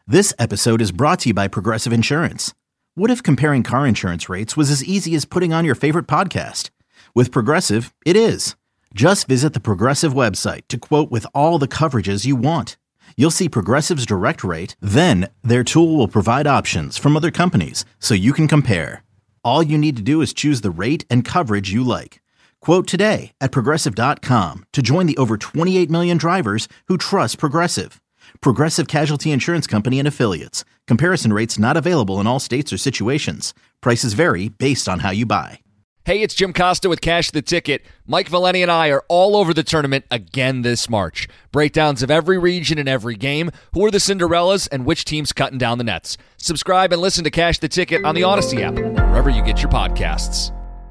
This episode is brought to you by Progressive Insurance. What if comparing car insurance rates was as easy as putting on your favorite podcast? With Progressive, it is. Just visit the Progressive website to quote with all the coverages you want. You'll see Progressive's direct rate, then their tool will provide options from other companies so you can compare. All you need to do is choose the rate and coverage you like. Quote today at Progressive.com to join the over 28 million drivers who trust Progressive. Progressive Casualty Insurance Company and Affiliates. Comparison rates not available in all states or situations. Prices vary based on how you buy. Hey, it's Jim Costa with Cash the Ticket. Mike Valeni and I are all over the tournament again this March. Breakdowns of every region and every game, who are the Cinderellas, and which team's cutting down the nets. Subscribe and listen to Cash the Ticket on the Odyssey app, wherever you get your podcasts.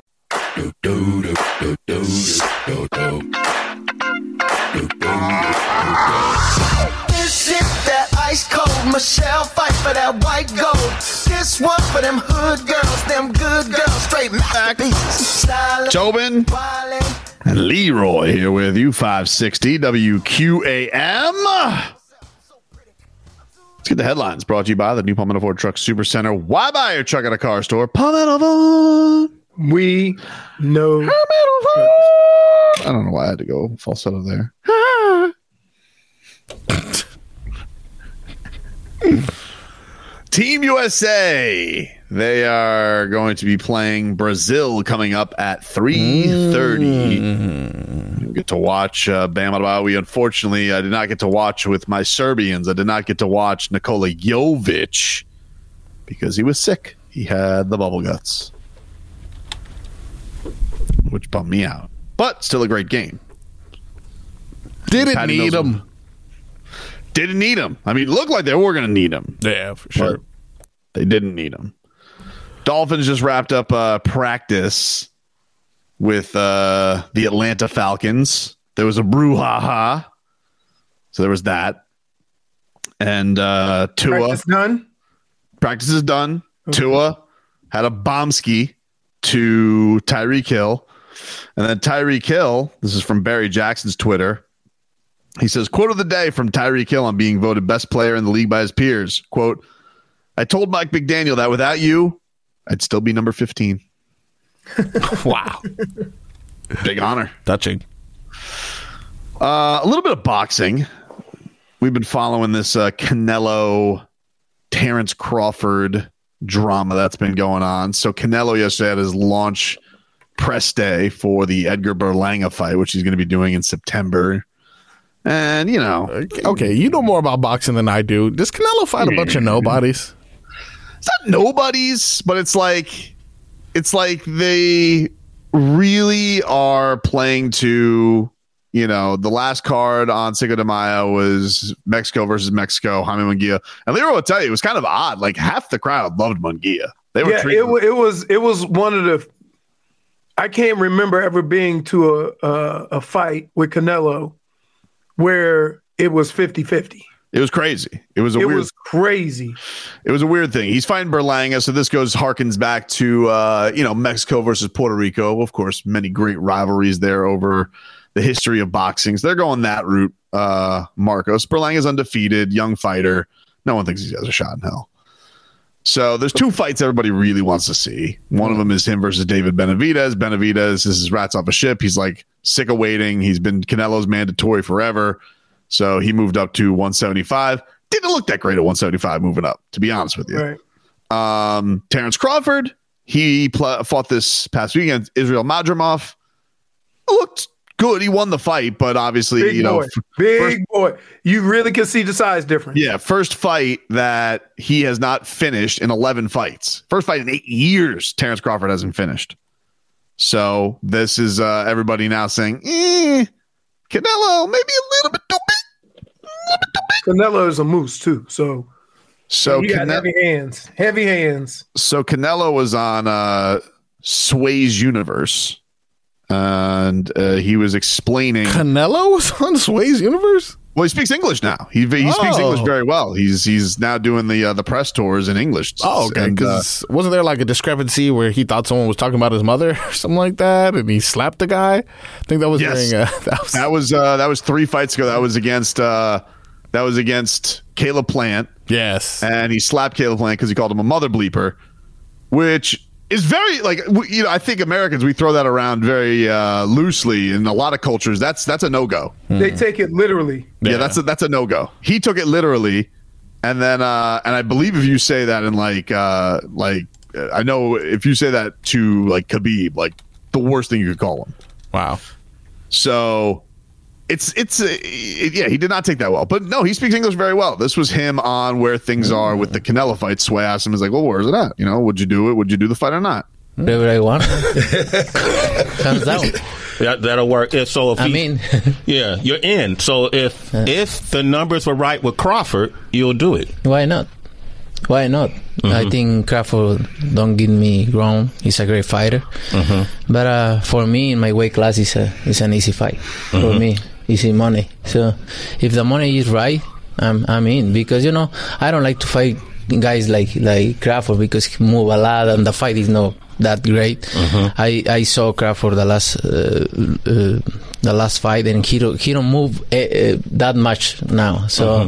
This is that ice cold Michelle fight for that white gold. This one for them hood girls, them good girls, straight masterpieces. Tobin and Leroy here with you, 560 WQAM. Let's get the headlines brought to you by the new Palmetto Ford Truck Super Center. Why buy your truck at a car store? Palmetto Ford. We know. I don't know why I had to go falsetto there. Team USA. They are going to be playing Brazil coming up at 3:30. Get to watch Bam Adebayo. Unfortunately, I did not get to watch with my Serbians. I did not get to watch Nikola Jovic because he was sick. He had the bubble guts, which bummed me out. But still a great game. Didn't need him. Didn't need him. I mean, it looked like they were going to need him. Yeah, for sure. They didn't need him. Dolphins just wrapped up practice with the Atlanta Falcons. There was a brouhaha. So there was that. And Tua. Practice done? Practice is done. Okay. Tua had a bombski to Tyreek Hill. And then Tyreek Hill, this is from Barry Jackson's Twitter. He says, quote of the day from Tyreek Hill on being voted best player in the league by his peers. Quote, I told Mike McDaniel that without you, I'd still be number 15. Wow. Big honor. Touching. A little bit of boxing. We've been following this Canelo, Terrence Crawford drama that's been going on. So Canelo yesterday had his launch press day for the Edgar Berlanga fight, which he's going to be doing in September. And, you know. Okay, you know more about boxing than I do. Does Canelo fight a bunch of nobodies? It's not nobodies, but it's like they really are playing to, you know, the last card on Cinco de Mayo was Mexico versus Mexico, Jaime Munguia. And Leroy will tell you, it was kind of odd. Like half the crowd loved Munguia. They were it was one of the, I can't remember ever being to a fight with Canelo where it was 50-50. It was crazy. It was crazy. It was a weird thing. He's fighting Berlanga, so this harkens back to Mexico versus Puerto Rico. Of course, many great rivalries there over the history of boxing. So they're going that route. Marcos Berlanga's undefeated, young fighter. No one thinks he has a shot in hell. So there's two fights everybody really wants to see. One of them is him versus David Benavidez. Benavidez, this is rats off a ship. He's like sick of waiting. He's been Canelo's mandatory forever. So he moved up to 175. Didn't look that great at 175 moving up, to be honest with you. Right. Terrence Crawford, he fought this past weekend. Israel Madrimov looked good. He won the fight, but obviously, big boy. You really can see the size difference. Yeah, first fight that he has not finished in 11 fights. First fight in 8 years, Terrence Crawford hasn't finished. So this is everybody now saying, Canelo, maybe a little bit too big. Canelo is a moose too, so he got heavy hands. So Canelo was on Sway's Universe, and he was explaining. Canelo was on Sway's Universe? Well, he speaks English now. He speaks English very well. He's now doing the press tours in English. Oh, okay. Because wasn't there like a discrepancy where he thought someone was talking about his mother or something like that, and he slapped the guy? I think that was during. That was 3 fights ago. That was against that was against Caleb Plant. Yes. And he slapped Caleb Plant because he called him a mother bleeper, which is very, like, I think Americans, we throw that around very loosely. In a lot of cultures, that's a no-go. They take it literally. Yeah, that's a no-go. He took it literally. And then, and I believe if you say that in I know if you say that to like Khabib, like the worst thing you could call him. Wow. So he did not take that well, but no, he speaks English very well. This was him on where things are with the Canelo fight. So I asked him, well, where's it at? Would you do it? Would you do the fight or not? Whatever I want. Comes down. That'll work. So if yeah, you're in. So if the numbers were right with Crawford, you'll do it. Why not? I think Crawford, don't get me wrong, he's a great fighter. But for me, in my weight class, it's an easy fight. For me, easy money. So if the money is right, I'm in. Because, I don't like to fight guys like Crawford because he move a lot and the fight is not that great. I saw Crawford the last fight and he don't move that much now. So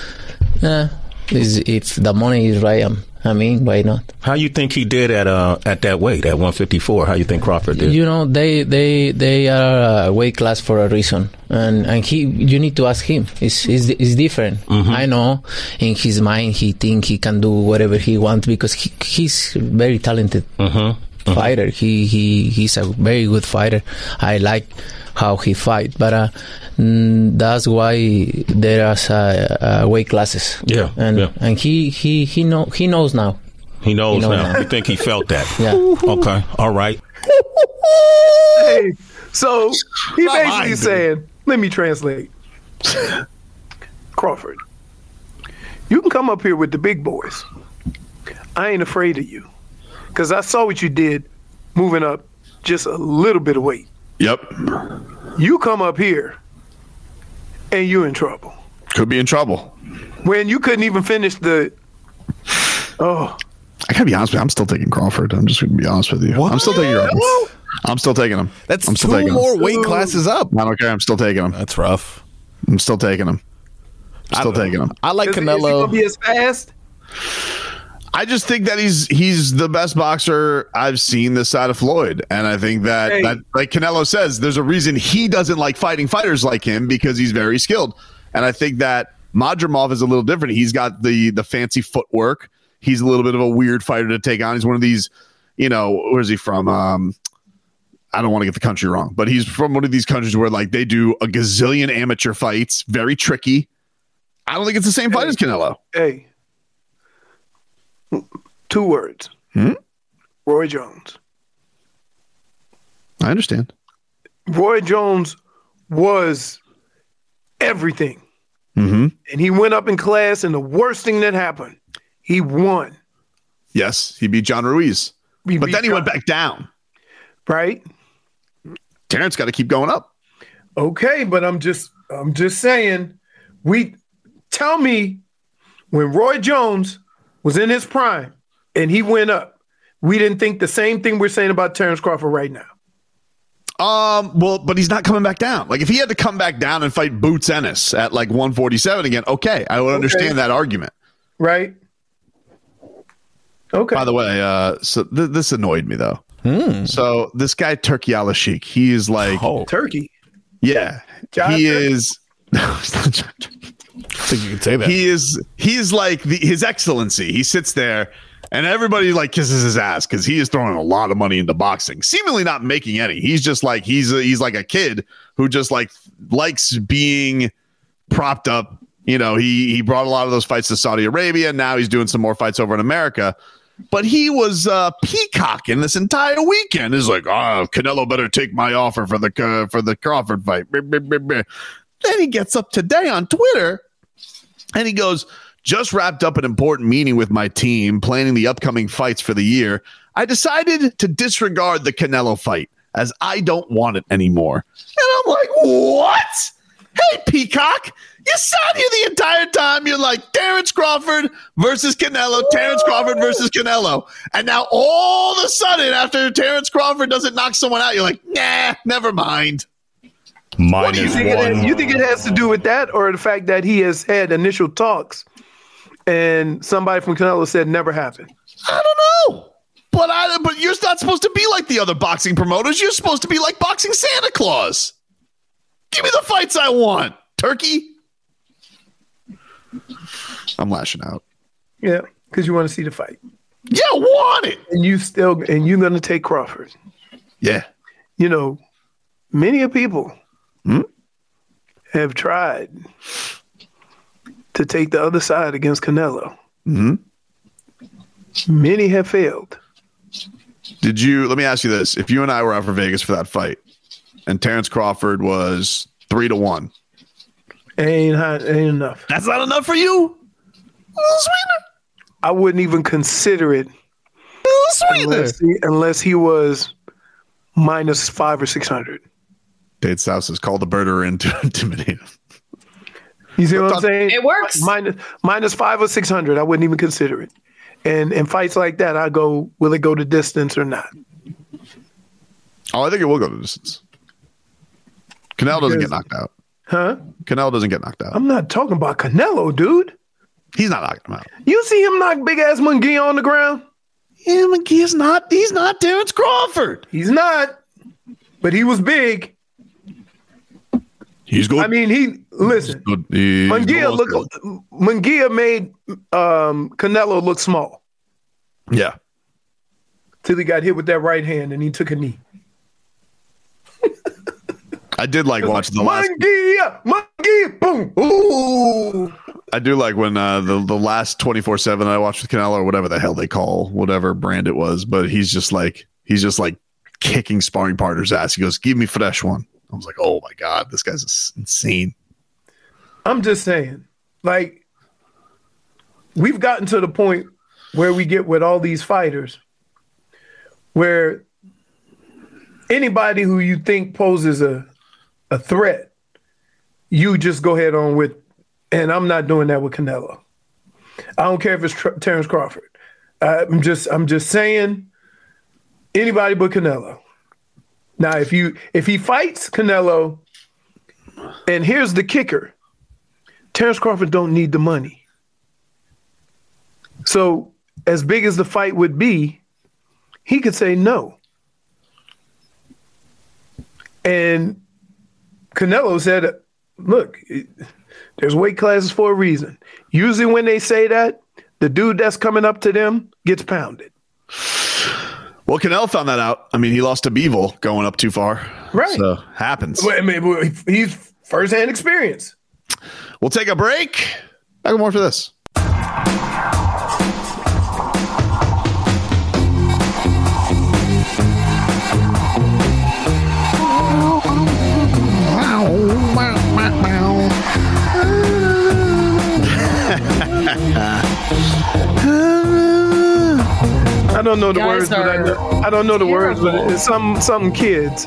if the money is right, why not? How you think he did at that weight, at 154? How you think Crawford did? They are a weight class for a reason, and you need to ask him. It's different. I know in his mind he think he can do whatever he wants because he's very talented fighter. He's a very good fighter. I like how he fight, but that's why there are weight classes. And he knows now. He knows now. You think he felt that? Yeah. Okay. All right. Hey, so he basically saying, let me translate. Crawford, you can come up here with the big boys. I ain't afraid of you. Because I saw what you did moving up just a little bit of weight. Yep. You come up here and you're in trouble. Could be in trouble. When you couldn't even finish I gotta be honest with you. I'm still taking Crawford. I'm just gonna be honest with you. What? I'm still taking Crawford. I'm still taking him. That's two more weight classes up. I don't care. I'm still taking him. That's rough. I'm still taking him. Still taking him. I like Canelo. Is he gonna be as fast? I just think that he's the best boxer I've seen this side of Floyd. And I think that like Canelo says, there's a reason he doesn't like fighting fighters like him because he's very skilled. And I think that Madrimov is a little different. He's got the fancy footwork. He's a little bit of a weird fighter to take on. He's one of these, where's he from? I don't want to get the country wrong, but he's from one of these countries where like they do a gazillion amateur fights, very tricky. I don't think it's the same fight as Canelo. Hey. 2 words. Roy Jones. I understand. Roy Jones was everything. And he went up in class, and the worst thing that happened, he won. Yes, he beat John Ruiz. But then he went back down. Right? Terrence got to keep going up. Okay, but I'm just saying, tell me when Roy Jones was in his prime and he went up, we didn't think the same thing we're saying about Terrence Crawford right now. Well, but he's not coming back down. Like if he had to come back down and fight Boots Ennis at like 147 again, okay, I would understand that argument. Right. Okay. By the way, so this annoyed me though. So this guy Turki Al-Sheikh, he is like Turkey. Yeah, he is. I think you can say that. He is like His Excellency. He sits there and everybody like kisses his ass because he is throwing a lot of money into boxing, seemingly not making any. He's just like he's like a kid who just like likes being propped up. He brought a lot of those fights to Saudi Arabia. And now he's doing some more fights over in America. But he was peacocking this entire weekend. He's like, Canelo better take my offer for the Crawford fight. Then he gets up today on Twitter and he goes, just wrapped up an important meeting with my team, planning the upcoming fights for the year. I decided to disregard the Canelo fight as I don't want it anymore. And I'm like, what? Hey, Peacock, you sat here the entire time. You're like, Terrence Crawford versus Canelo, Terrence Crawford versus Canelo. And now all of a sudden, after Terrence Crawford doesn't knock someone out, you're like, nah, never mind. Minus you think one. You think it has to do with that, or the fact that he has had initial talks and somebody from Canelo said never happened? I don't know. But you're not supposed to be like the other boxing promoters. You're supposed to be like boxing Santa Claus. Give me the fights I want, turkey. I'm lashing out. Yeah, because you want to see the fight. Yeah, I want it. And you're going to take Crawford. Yeah. You know, many people have tried to take the other side against Canelo. Mm-hmm. Many have failed. Let me ask you this. If you and I were out for Vegas for that fight and Terrence Crawford was 3-1. Ain't enough. That's not enough for you? A little sweetener. I wouldn't even consider it unless he was minus 500 or 600. Tate South says, call the birder in to intimidate him. You see what I'm saying? It works. Minus 500 or 600. I wouldn't even consider it. And in fights like that, I go, will it go to distance or not? Oh, I think it will go to distance. Canelo doesn't get knocked out. Huh? Canelo doesn't get knocked out. I'm not talking about Canelo, dude. He's not knocking him out. You see him knock big ass Munguia on the ground? Yeah, Munguia's not. He's not Terrence Crawford. He's not. But he was big. He's good. I mean, listen. Munguia made Canelo look small. Yeah. Till he got hit with that right hand and he took a knee. I did like watching the last. Munguia, boom. Ooh. I do like when the last 24/7 I watched with Canelo or whatever the hell they call whatever brand it was, but he's just like kicking sparring partners' ass. He goes, "Give me fresh one." I was like, "Oh my god, this guy's insane." I'm just saying, like, we've gotten to the point where we get with all these fighters, where anybody who you think poses a threat, you just go ahead on with. And I'm not doing that with Canelo. I don't care if it's Terrence Crawford. I'm just saying anybody but Canelo. Now, if he fights Canelo, and here's the kicker, Terrence Crawford don't need the money. So as big as the fight would be, he could say no. And Canelo said, look, there's weight classes for a reason. Usually when they say that, the dude that's coming up to them gets pounded. Well, Canelo found that out. I mean, he lost to Bivol going up too far. Right. So, happens. Well, I mean, he's firsthand experience. We'll take a break. Back with more for this. I don't know the words, but I don't know the words, but it's some kids.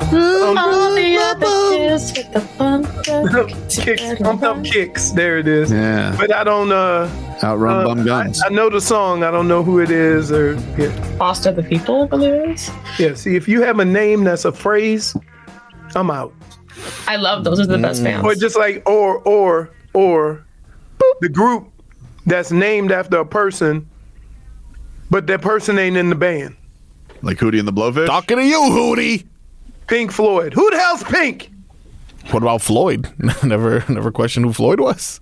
Pumped up kicks. There it is. Yeah. But I don't outrun bum guns. I know the song. I don't know who it is or Foster the People, I believe it is. Yeah. See, if you have a name that's a phrase, I'm out. I love those. Are the best fans. Or just like or the group that's named after a person, but that person ain't in the band. Like Hootie and the Blowfish? Talking to you, Hootie. Pink Floyd. Who the hell's Pink? What about Floyd? Never questioned who Floyd was.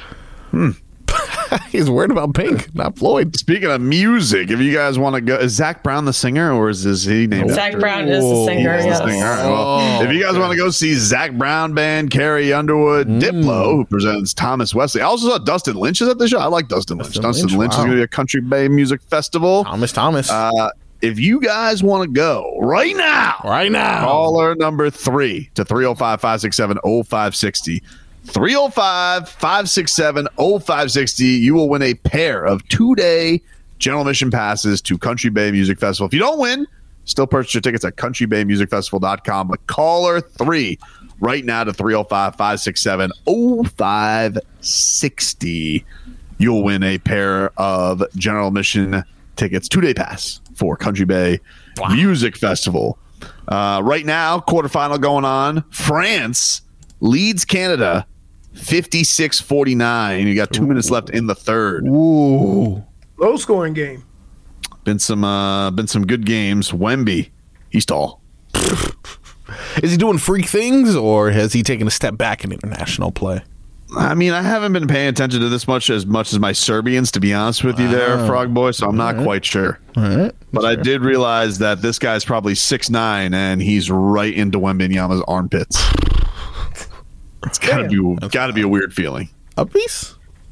He's worried about Pink, not Floyd. Speaking of music, if you guys want to go, is Zach Brown the singer, or is he named Zach after? Brown is the singer, yes. Well, if you guys want to go see Zach Brown Band, Carrie Underwood, Diplo, who presents Thomas Wesley. I also saw Dustin Lynch is at the show. I like Dustin Lynch. Dustin Lynch is going to be a Country Bay Music Festival. Thomas. If you guys want to go right now, caller number 3 to 305-567-0560. 305-567-0560. You will win a pair of 2-day General Admission passes to Country Bay Music Festival. If you don't win, still purchase your tickets at countrybaymusicfestival.com. But caller 3 right now to 305-567-0560. You'll win a pair of General Admission tickets, 2-day pass for Country Bay Music Festival. Right now, quarterfinal going on. France leads Canada 56-49. You got 2 minutes left in the third. Ooh. Low scoring game. Been some good games. Wemby, he's tall. Is he doing freak things, or has he taken a step back in international play? I mean, I haven't been paying attention to this much as my Serbians, to be honest with you there, Frog Boy, so I'm not quite sure. All right. But I did realize that this guy's probably 6'9", and he's right into Wembanyama's armpits. It's gotta be a weird feeling. A piece?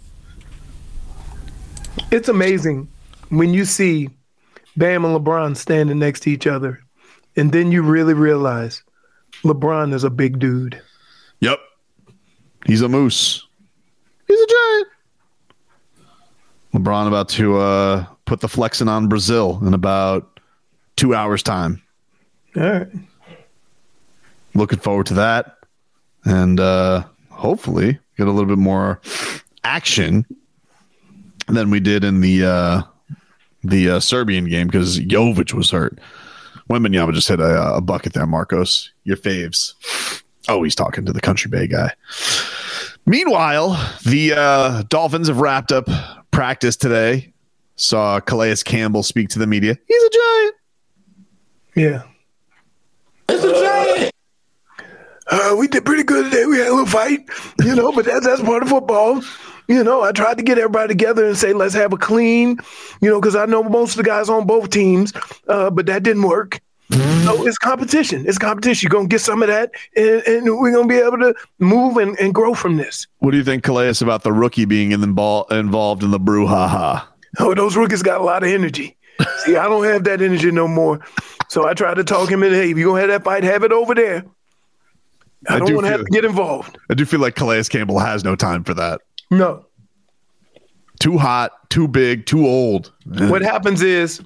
It's amazing when you see Bam and LeBron standing next to each other, and then you really realize LeBron is a big dude. Yep. He's a moose. He's a giant. LeBron about to put the flexing on Brazil in about 2 hours' time. All right. Looking forward to that. And hopefully get a little bit more action than we did in the Serbian game because Jovic was hurt. Wembanyama just hit a bucket there, Marcos. Your faves. Oh, he's talking to the Country Bay guy. Meanwhile, the Dolphins have wrapped up practice today. Saw Calais Campbell speak to the media. He's a giant. Yeah. It's a giant. We did pretty good today. We had a little fight, but that's part of football. I tried to get everybody together and say, let's have a clean, because I know most of the guys on both teams, but that didn't work. So it's competition. It's competition. You're going to get some of that, and we're going to be able to move and grow from this. What do you think, Calais, about the rookie being involved in the brouhaha? Oh, those rookies got a lot of energy. See, I don't have that energy no more. So I tried to talk him in. Hey, if you're going to have that fight, have it over there. I don't want to have to get involved. I do feel like Calais Campbell has no time for that. No. Too hot, too big, too old. What happens is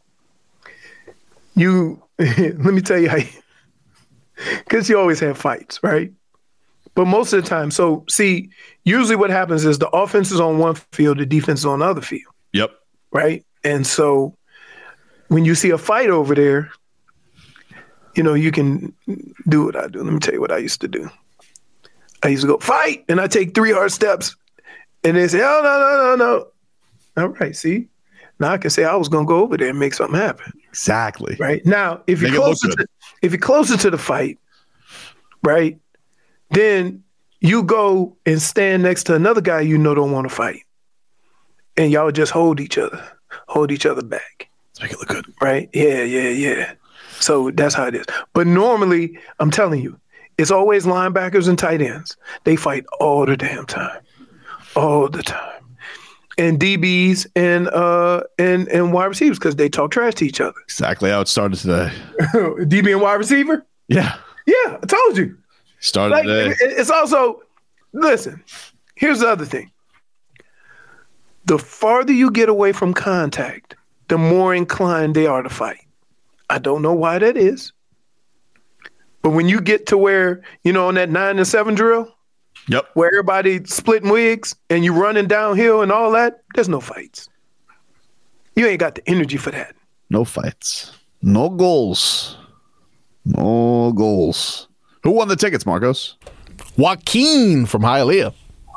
let me tell you how because you always have fights, right? But most of the time, so see, usually what happens is the offense is on one field, the defense is on the other field. Yep. Right? And so when you see a fight over there, you can do what I do. Let me tell you what I used to do. I used to go, fight, and I take 3 hard steps, and they say, oh, no. All right, see? Now I can say I was going to go over there and make something happen. Exactly. Right? Now, if you're closer to the fight, right, then you go and stand next to another guy don't want to fight. And y'all just hold each other back. Let's make it look good. Right? Yeah. So that's how it is. But normally, I'm telling you, it's always linebackers and tight ends. They fight all the damn time. All the time. And DBs and wide receivers because they talk trash to each other. Exactly how it started today. DB and wide receiver? Yeah. Yeah, I told you. Started today. It's also, listen, here's the other thing. The farther you get away from contact, the more inclined they are to fight. I don't know why that is. But when you get to where, on that 9 and 7 drill, yep, where everybody splitting wigs and you running downhill and all that, there's no fights. You ain't got the energy for that. No fights. No goals. No goals. Who won the tickets, Marcos? Joaquin from Hialeah.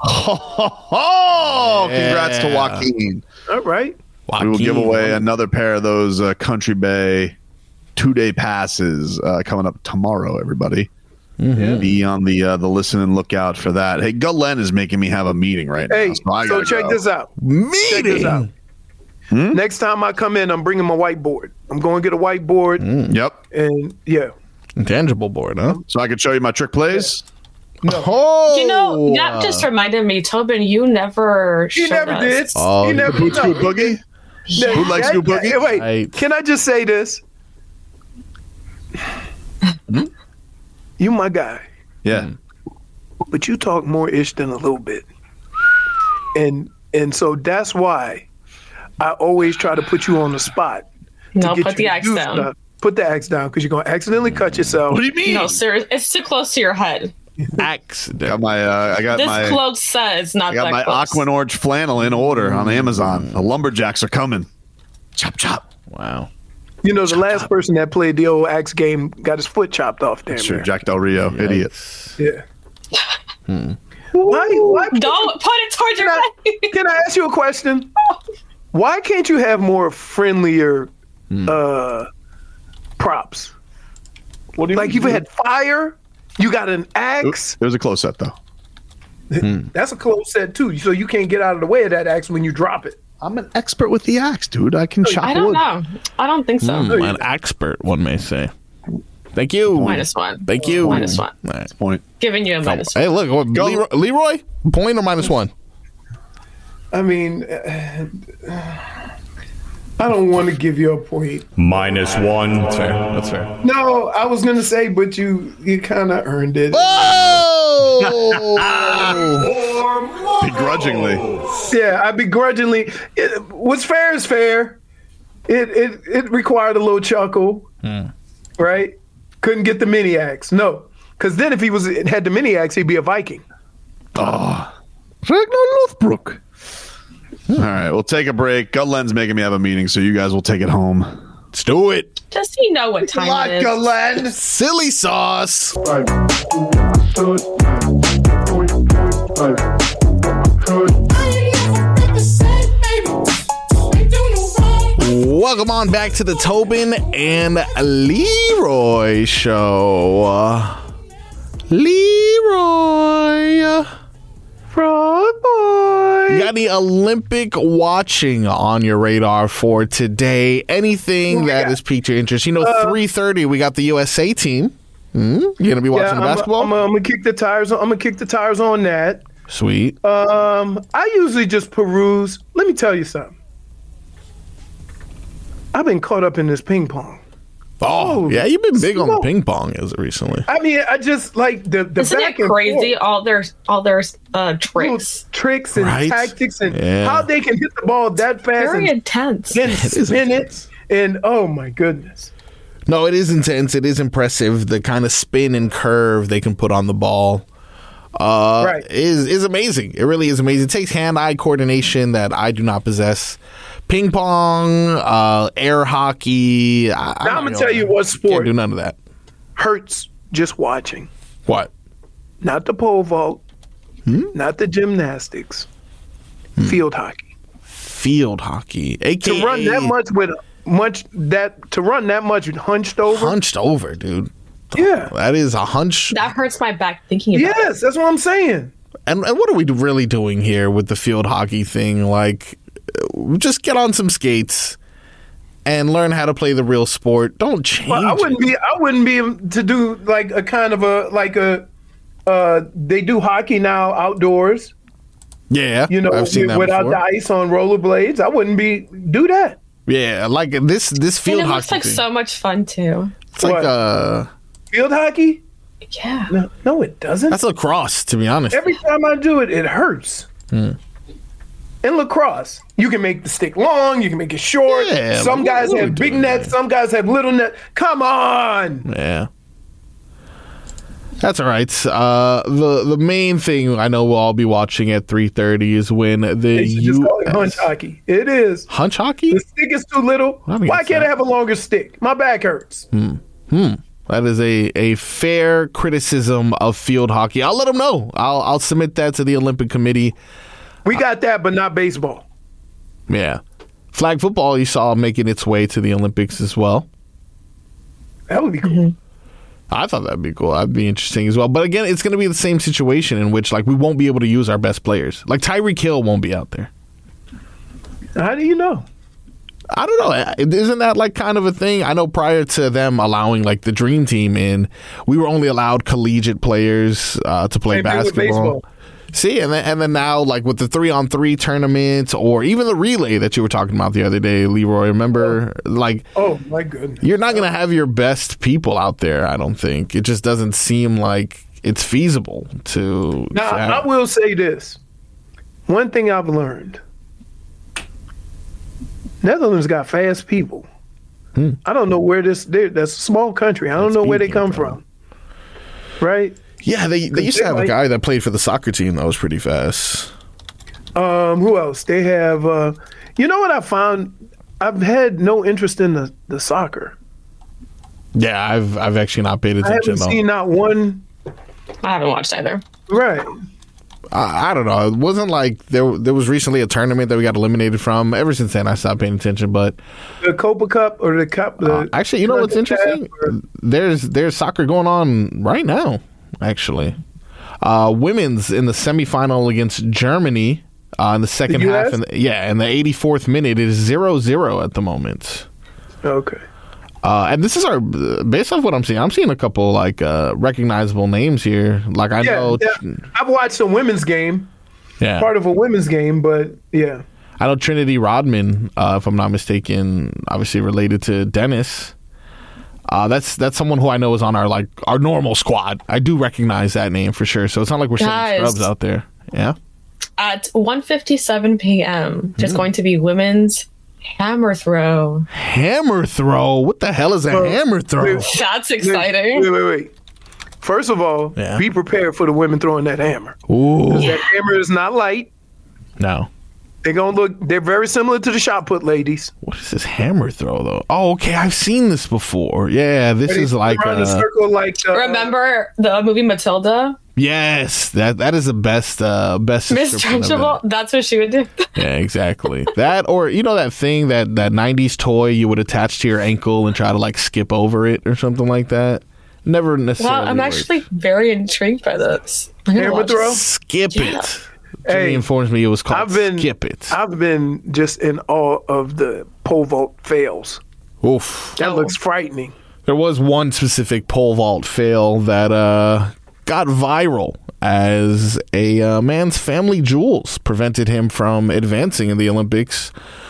Congrats to Joaquin. All right. We will give away another pair of those Country Bay 2-day passes coming up tomorrow, everybody. Mm-hmm. Be on the listen and look out for that. Hey, Glenn is making me have a meeting right now. So check this out. Check this out. Next time I come in, I'm bringing my whiteboard. I'm going to get a whiteboard. Yep. And yeah. Intangible board, huh? So I can show you my trick plays? No. Oh, that just reminded me, Tobin, you never He never did. Oh, he never did. Scoot Boogie? Who likes Scoot Boogie? Wait, can I just say this? You my guy. Yeah. But you talk more ish than a little bit. And so that's why I always try to put you on the spot. No, put the axe down. Stuff. Put the axe down because you're going to accidentally cut yourself. What do you mean? No, sir, it's too close to your head. Accident. This cloak says not that close. I got my aqua and orange flannel in order on Amazon. The lumberjacks are coming. Chop, chop. Wow. The last person that played the old axe game got his foot chopped off there. Sure, Jack Del Rio, idiot. Yeah. Why Don't put it towards your face. Can I ask you a question? Why can't you have more friendlier props? What do you like mean? you've had fire, you got an axe. It was a close set though. That's a close set too, so you can't get out of the way of that axe when you drop it. I'm an expert with the axe, dude. I can chop I don't wood. know. I don't think so. An expert, one may say. Thank you. -1. Thank you. -1. All right. Point. Giving you a -1. Hey, look, Leroy, point or -1? I mean, I don't want to give you a point. -1. That's fair. That's fair. No, I was gonna say, but you kind of earned it. Begrudgingly. Yeah, I begrudgingly. What's fair is fair. It required a little chuckle, right? Couldn't get the mini axe. No, because then if he had the mini axe, he'd be a Viking. Oh, Ragnar Lothbrok. All right, we'll take a break. Gutland's making me have a meeting, so you guys will take it home. Let's do it. Does he know what time it is? Gutland. Silly sauce. Welcome on back to the Tobin and Leroy show. Leroy. Frog boy. You got any Olympic watching on your radar for today? Anything that has piqued your interest? 3:30, we got the USA team. You gonna be watching the basketball? I'm gonna kick the tires. I'm gonna kick the tires on that. Sweet. I usually just peruse. Let me tell you something. I've been caught up in this ping pong. Oh, yeah, you've been big on the ping pong as of recently. I mean, I just like the Isn't back it and crazy? forth. All their tricks. Tricks and Right? tactics and Yeah. how they can hit the ball that fast Very and intense. spin it. And oh my goodness. No, it is intense. It is impressive. The kind of spin and curve they can put on the ball is amazing. It really is amazing. It takes hand-eye coordination that I do not possess. Ping pong, air hockey. Now I'm gonna tell you what sport Can't do none of that. hurts just watching. What? Not the pole vault, not the gymnastics, field hockey. Field hockey, aka To run that much hunched over. Hunched over, dude. Yeah, that is a hunch. That hurts my back thinking about it. Yes, that's what I'm saying. And what are we really doing here with the field hockey thing? Like, just get on some skates and learn how to play the real sport. Don't change. Well, I wouldn't be to do like a kind of they do hockey now outdoors. Yeah, I've seen that without before. the ice on rollerblades. I wouldn't do that. Yeah, like this field And it hockey looks like thing. so much fun too. It's like field hockey. Yeah. No, it doesn't. That's lacrosse, to be honest. Every time I do it, it hurts. In lacrosse, you can make the stick long, you can make it short. Yeah, some guys what are we have big doing nets, some guys have little net. Come on. Yeah. That's all right. The main thing I know we'll all be watching at 3:30 is when the They should just call it hunch hockey. It is. Hunch hockey? The stick is too little. Why can't I have a longer stick? My back hurts. That is a fair criticism of field hockey. I'll let them know. I'll submit that to the Olympic Committee. We got that, but not baseball. Yeah. Flag football you saw making its way to the Olympics as well. That would be cool. I thought that'd be cool. That'd be interesting as well. But again, it's going to be the same situation in which like we won't be able to use our best players. Like Tyreek Hill won't be out there. How do you know? I don't know. Isn't that like kind of a thing? I know prior to them allowing like the Dream Team in, we were only allowed collegiate players to play basketball. See, and then now like with the 3-on-3 tournament or even the relay that you were talking about the other day, Leroy, remember? Oh my goodness. You're not going to have your best people out there, I don't think. It just doesn't seem like it's feasible to Now, have. I will say this. One thing I've learned. Netherlands got fast people. I don't know where that's a small country. I don't know where they come from. Right? Yeah, they used to have a guy that played for the soccer team that was pretty fast. Who else? They have you know what I found? I've had no interest in the soccer. Yeah, I've actually not paid I attention haven't though. seen not one. I haven't watched either. Right. I don't know. It wasn't like there was recently a tournament that we got eliminated from. Ever since then, I stopped paying attention. But the Copa Cup or the Cup. Actually, you know what's interesting? There's soccer going on right now. Actually, women's in the semifinal against Germany in the second half. In the 84th minute, it is 0-0 at the moment. Okay. And this is based off what I'm seeing a couple like recognizable names here. Like I know I've watched some women's game. Yeah. Part of a women's game, but yeah. I know Trinity Rodman, if I'm not mistaken, obviously related to Dennis. That's someone who I know is on our normal squad. I do recognize that name for sure. So it's not like we're sending scrubs out there. Yeah. At 1:57 p.m., there's going to be women's hammer throw. Hammer throw? What the hell is a hammer throw? That's exciting. Wait. First of all, be prepared for the women throwing that hammer. Ooh. Because that hammer is not light. No. They're very similar to the shot put ladies. What is this hammer throw, though? Oh, okay. I've seen this before. Yeah, this is like a circle like remember the movie Matilda? Yes, that is the best Miss Trunchbull. That's what she would do. Yeah, exactly. That, or that thing that 90s toy you would attach to your ankle and try to like skip over it or something like that. Never necessarily. Well, I'm actually very intrigued by this. Hammer throw? Skip it. Jimmy informs me it was called Skip It. I've been just in awe of the pole vault fails. Oof. That looks frightening. There was one specific pole vault fail that got viral as a man's family jewels prevented him from advancing in the Olympics.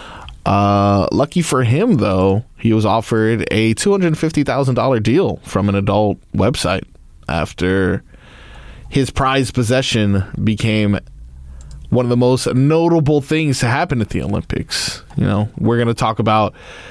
Lucky for him, though, he was offered a $250,000 deal from an adult website after his prized possession became one of the most notable things to happen at the Olympics. We're going to talk about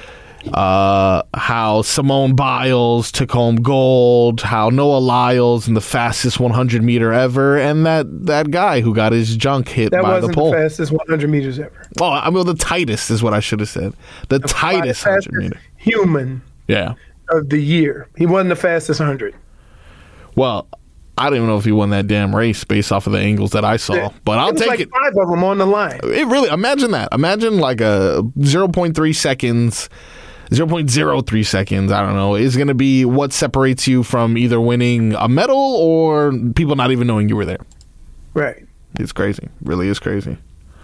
how Simone Biles took home gold, how Noah Lyles in the fastest 100 meter ever, and that guy who got his junk hit by the pole. That wasn't the fastest 100 meters ever. Oh, I mean, the tightest is what I should have said. The tightest 100 meter. Human of the year. He wasn't the fastest 100. Well, I don't even know if he won that damn race based off of the angles that I saw, but I'll take it. 5 of them on the line. It really, imagine that. Imagine like a 0.3 seconds, 0.03 seconds, I don't know, is going to be what separates you from either winning a medal or people not even knowing you were there. Right. It's crazy. Really is crazy.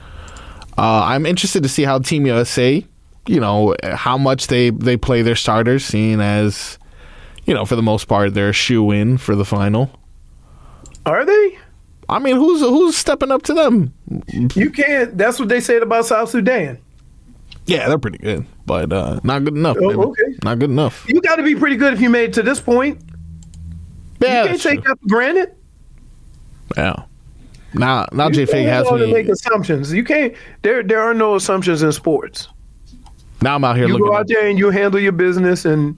I'm interested to see how Team USA, how much they play their starters, seeing as, for the most part, they're a shoe-in for the final. Are they? I mean, who's stepping up to them? You can't. That's what they said about South Sudan. Yeah, they're pretty good, but not good enough. Oh, okay. Not good enough. You got to be pretty good if you made it to this point. Yeah, you can't take that for granted. Yeah. Now Jay Fig has me to make assumptions. You can't. There are no assumptions in sports. Now I'm out here. You go out there and you handle your business and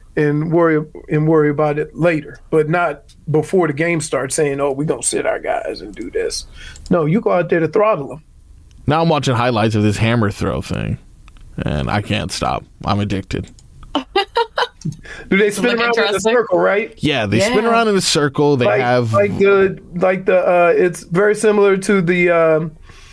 worry about it later, but not before the game starts saying, "Oh, we're gonna sit our guys and do this." No, you go out there to throttle them. Now I'm watching highlights of this hammer throw thing, and I can't stop. I'm addicted. Do they spin around in a circle, right? Yeah, they spin around in a circle. They have it's very similar to the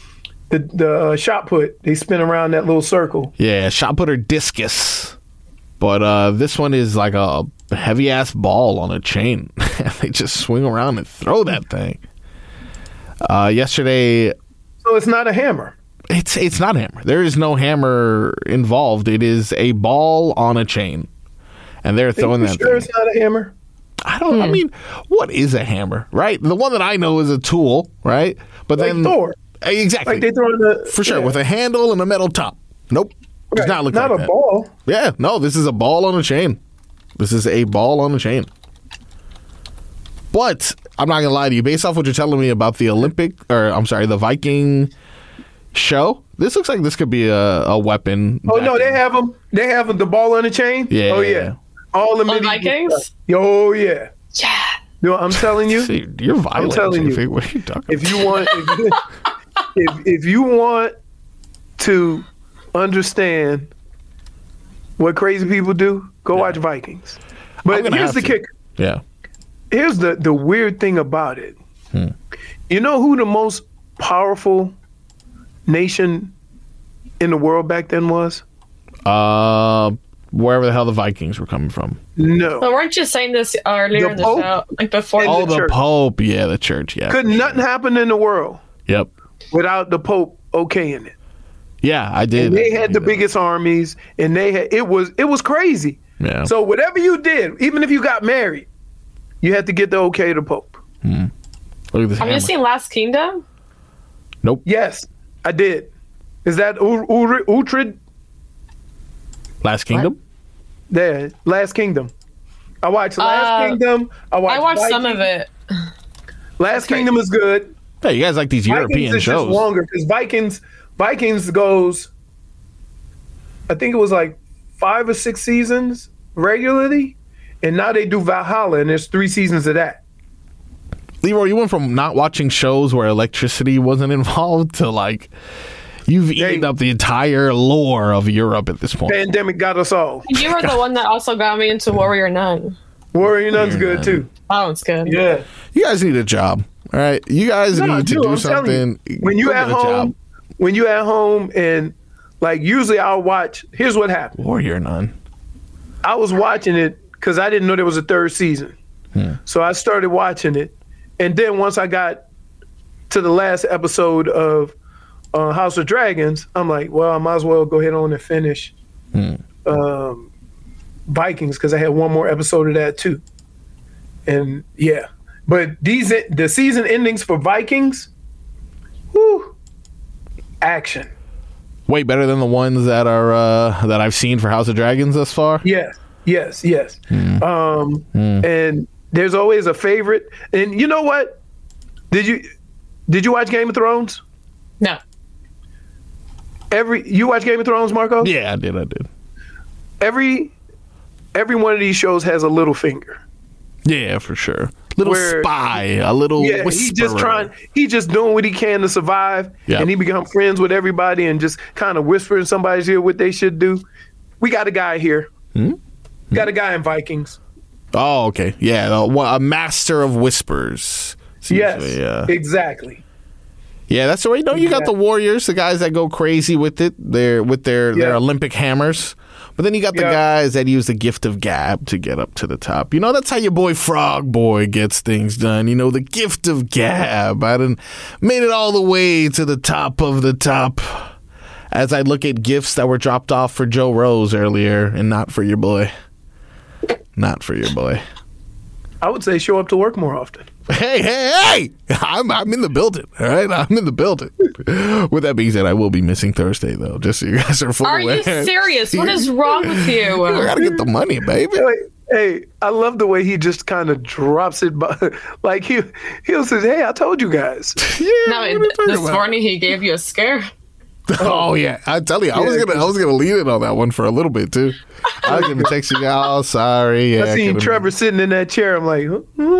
shot put. They spin around that little circle. Yeah, shot put or discus. But this one is like a heavy ass ball on a chain. They just swing around and throw that thing. Yesterday, so it's not a hammer. It's not a hammer. There is no hammer involved. It is a ball on a chain, and they're throwing that. Sure, it's not a hammer. I don't. I mean, what is a hammer? Right. The one that I know is a tool. Right. But like then Thor. Exactly. Like they throw for sure with a handle and a metal top. Nope. Right. It's not like a ball. Yeah, no, this is a ball on a chain. This is a ball on a chain. But I'm not gonna lie to you, based off what you're telling me about the the Viking show, this looks like this could be a weapon. Oh no, they have them. They have the ball on a chain. Yeah. Oh yeah. All the Vikings. Oh yeah. Yeah. No, I'm telling you. See, you're violent. I'm telling you. What are you talking if you want, if you want to understand what crazy people do, go watch Vikings. But here's the kicker. Yeah. Here's the weird thing about it. You know who the most powerful nation in the world back then was? Wherever the hell the Vikings were coming from. No. But weren't you saying this earlier in the show? Like before? Oh, the Pope. Yeah, the church. Yeah. Could nothing happen in the world Yep. without the Pope okaying it. Yeah, I did. And they had the biggest armies, and it was crazy. Yeah. So whatever you did, even if you got married, you had to get the okay of the Pope. Look at this. Have you seen Last Kingdom? Nope. Yes, I did. Is that Uhtred? Last Kingdom? Yeah, Last Kingdom. I watched Last Kingdom. I watched some of it. Last Kingdom is good. Hey, you guys like these European Vikings shows? is just longer because Vikings goes, I think it was like 5 or 6 seasons regularly, and now they do Valhalla, and there's 3 seasons of that. Leroy, you went from not watching shows where electricity wasn't involved to like you've eaten up the entire lore of Europe at this point. Pandemic got us all. You were the one that also got me into Warrior Nun. Warrior Nun's good too. Oh, it's good. Yeah. You guys need a job. All right. You guys need to do something. When you at home and like usually I'll watch, here's what happened. Warrior Nun. I was watching it because I didn't know there was a 3rd season. So I started watching it. And then once I got to the last episode of House of Dragons, I'm like, well, I might as well go ahead on and finish Vikings because I had one more episode of that too. And yeah, but the season endings for Vikings, whoo, action. Way better than the ones that are that I've seen for House of Dragons thus far. Yes. And there's always a favorite. And you know what? Did you watch Game of Thrones? No. You watch Game of Thrones, Marco? Yeah, I did. Every one of these shows has a little finger. Yeah, for sure. Little spy, a little whisperer. He just doing what he can to survive, and he become friends with everybody and just kind of whisper in somebody's ear what they should do. We got a guy here. Got a guy in Vikings. Oh, okay. Yeah, a master of whispers. Yes, exactly. Yeah, that's the way. No, you got the warriors, the guys that go crazy with it. Their Olympic hammers. But then you got the guys that use the gift of gab to get up to the top. You know, that's how your boy Frog Boy gets things done. You know, the gift of gab. I done made it all the way to the top of the top. As I look at gifts that were dropped off for Joe Rose earlier, and not for your boy. Not for your boy. I would say show up to work more often. Hey! I'm in the building, all right? I'm in the building. With that being said, I will be missing Thursday, though, just so you guys are fully aware. Are you serious? What is wrong with you? I gotta get the money, baby. Hey, I love the way he just kind of drops it by, like he'll say, "Hey, I told you guys." This morning he gave you a scare. Oh yeah, I tell you, I was gonna lead it on that one for a little bit too. I was gonna text you, oh sorry. Yeah, I seen Trevor sitting in that chair. I'm like,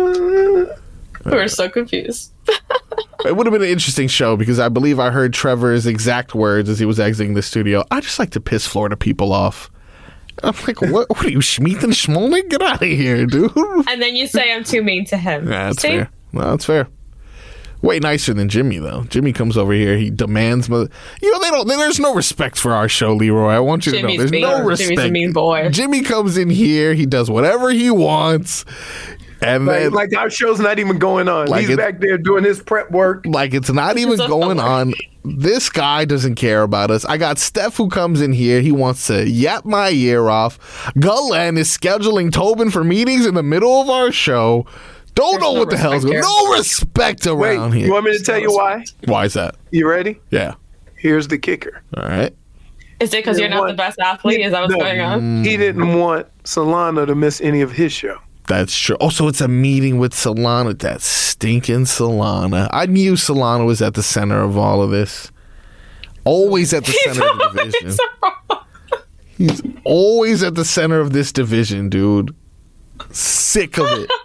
we were so confused. It would have been an interesting show because I believe I heard Trevor's exact words as he was exiting the studio. I just like to piss Florida people off. I'm like, what are you, Schmeeth and Schmolnik? Get out of here, dude. And then you say I'm too mean to him. Yeah, that's fair. No, that's fair. Way nicer than Jimmy, though. Jimmy comes over here. He demands... there's no respect for our show, Leroy. I want you to know. There's no respect. Jimmy's a mean boy. Jimmy comes in here. He does whatever he wants. And then, like our show's not even going on. Like he's back there doing his prep work. Like it's not even going on. This guy doesn't care about us. I got Steph who comes in here. He wants to yap my ear off. Gullen is scheduling Tobin for meetings in the middle of our show. Don't know what the hell's going on. No respect around here. You want me to tell you why? Why is that? You ready? Yeah. Here's the kicker. All right. Is it because you're not the best athlete? Is that what's going on? He didn't want Solana to miss any of his show. That's true. Oh, so it's a meeting with Solana. That stinking Solana. I knew Solana was at the center of all of this. Always at the center of the division. He's always at the center of this division, dude. Sick of it.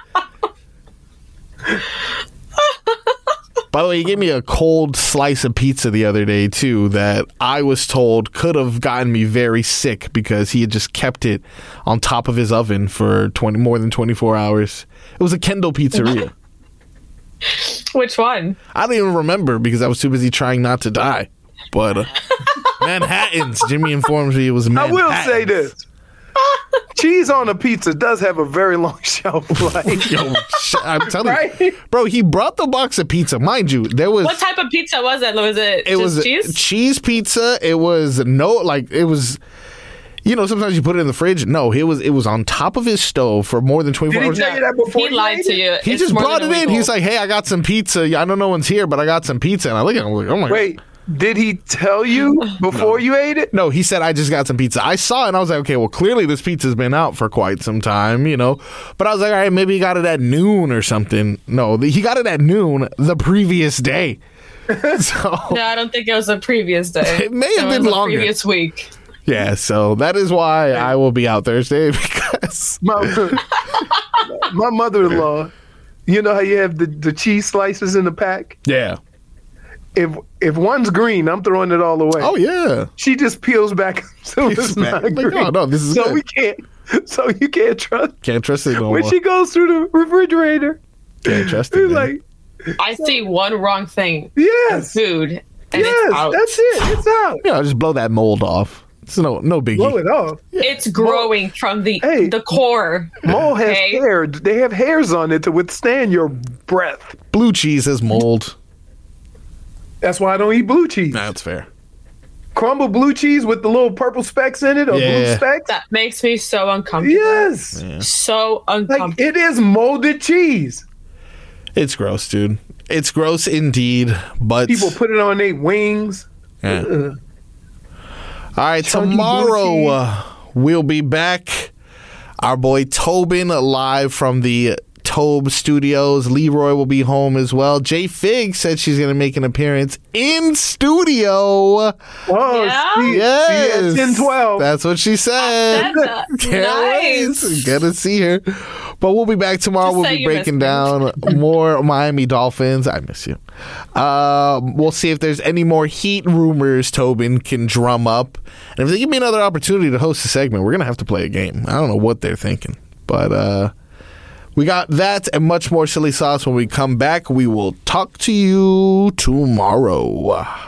By the way, he gave me a cold slice of pizza the other day, too, that I was told could have gotten me very sick because he had just kept it on top of his oven for more than 24 hours. It was a Kendall Pizzeria. Which one? I don't even remember because I was too busy trying not to die. But Manhattans, Jimmy informs me it was Manhattans. I will say this. Cheese on a pizza does have a very long shelf life. Yo, I'm telling you. Bro, he brought the box of pizza. Mind you, there was... What type of pizza was it? Was it just cheese? Cheese pizza. It was you know, sometimes you put it in the fridge. No, it was on top of his stove for more than 24 hours. Did he tell you that before? He lied to you. He just brought it in. He's like, hey, I got some pizza. I know no one's here, but I got some pizza. And I look at him, I'm like, oh my God. Wait, did he tell you before you ate it? No, he said, I just got some pizza. I saw it and I was like, okay, well, clearly this pizza's been out for quite some time, you know. But I was like, all right, maybe he got it at noon or something. No, he got it at noon the previous day. So, no, I don't think it was the previous day. It may have been longer. Previous week. Yeah, so that is why I will be out Thursday because my mother-in-law, you know how you have the cheese slices in the pack? Yeah. If one's green, I'm throwing it all away. Oh yeah. She just peels back so it's not green. Like, no, this is so good. we can't. So you can't trust. Can't trust it no more. When she goes through the refrigerator, can't trust it. Like, I see one wrong thing. Yes. In food. And yes, it's out. that's it. It's out. Yeah, just blow that mold off. It's no biggie. Blow it off. It's growing from the core. Mold has hair. They have hairs on it to withstand your breath. Blue cheese has mold. That's why I don't eat blue cheese. That's fair. Crumbled blue cheese with the little purple specks in it or blue specks. That makes me so uncomfortable. Yes. Yeah. So uncomfortable. Like, it is molded cheese. It's gross, dude. It's gross indeed, but... People put it on their wings. Yeah. All right, tomorrow we'll be back. Our boy Tobin live from the Tobe Studios. Leroy will be home as well. Jay Fig said she's going to make an appearance in studio. Oh, yeah? Yes. 10-12. That's what she said. Nice. Gonna see her. But we'll be back tomorrow. We'll be breaking down more Miami Dolphins. I miss you. We'll see if there's any more Heat rumors Tobin can drum up. And if they give me another opportunity to host a segment, we're going to have to play a game. I don't know what they're thinking. But we got that and much more silly sauce when we come back. We will talk to you tomorrow.